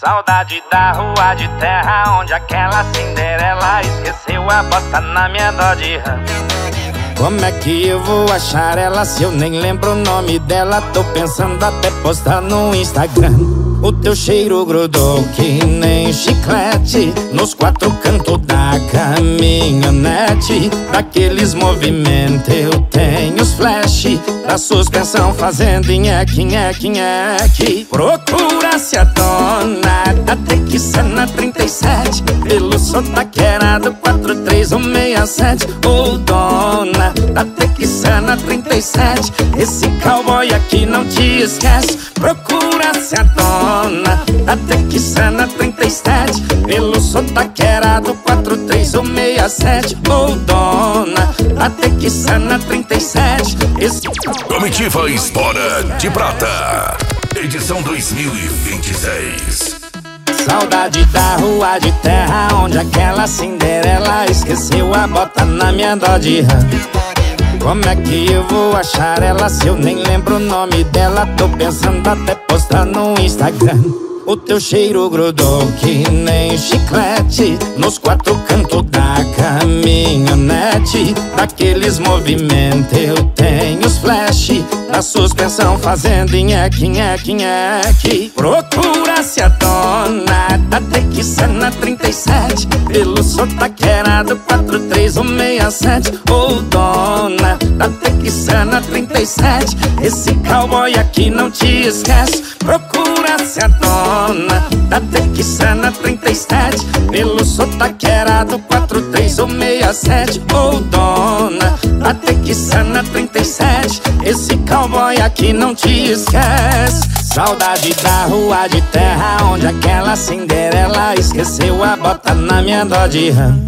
Saudade da rua de terra, onde aquela Cinderela esqueceu a bota na minha dó de rã. Como é que eu vou achar ela se eu nem lembro o nome dela? Tô pensando até postar no Instagram. O teu cheiro grudou que nem chiclete nos quatro cantos da caminhonete. Daqueles movimentos eu tenho os flash da suspensão fazendo nheque, nheque, nheque. Procura-se a dona da Texana 37 pelo sotaqueirado 43167. Ô dona da Texana 37, esse cowboy aqui não te esquece. Procura-se a dona da Texana 37 pelo sotaqueirado 43167. Ô dona da Texana 37, esse... Comitiva Espora de Prata, edição 2026. Saudade da rua de terra, onde aquela Cinderela esqueceu a bota na minha dó de rã. Como é que eu vou achar ela se eu nem lembro o nome dela? Tô pensando até postar no Instagram. O teu cheiro grudou que nem chiclete nos quatro cantos da caminhonete. Daqueles movimentos eu tenho os flash da suspensão fazendo nheque, nheque, nheque. Procura-se a dona da Texana 37 pelo sotaqueirado 43167. Ô dona da Texana 37, esse cowboy aqui não te esquece. Procura-se a dona da Texana 37 pelo sotaqueirado 43167. Ô dona da Texana 37, esse cowboy aqui não te esquece. Saudade da rua de terra, onde aquela Cinderela esqueceu a bota na minha dó de rã.